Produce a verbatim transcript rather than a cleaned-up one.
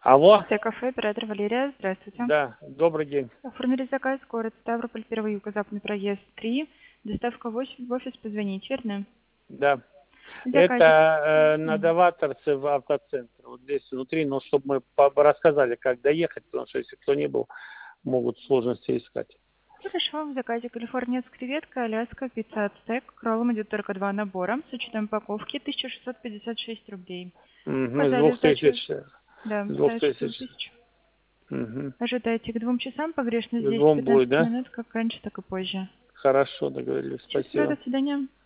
Алло. Т-кафе, оператор Валерия. Здравствуйте. Да, добрый день. Оформили заказ, город Ставрополь, первый юго-западный проезд три. Доставка в офис, в офис позвонить, верно? Да. Заказик. Это э, на М. Новаторце в автоцентр. Вот здесь внутри, но чтобы мы по- рассказали, как доехать, потому что если кто не был, могут сложности искать. Хорошо, в заказе Калифорния с креветкой, Аляска, пицца ацтек. Кроллом идет только два набора с учетом упаковки тысяча шестьсот пятьдесят шесть рублей. Угу, с Указали двух сдачу, тысяч. да, С двух сдачу тысяч. двух тысяч. Угу. Ожидайте к двум часам, погрешность Двум будет, десять-пятнадцать да? минут, как раньше, так и позже. Хорошо, договорились. Счастливо, Спасибо. до свидания.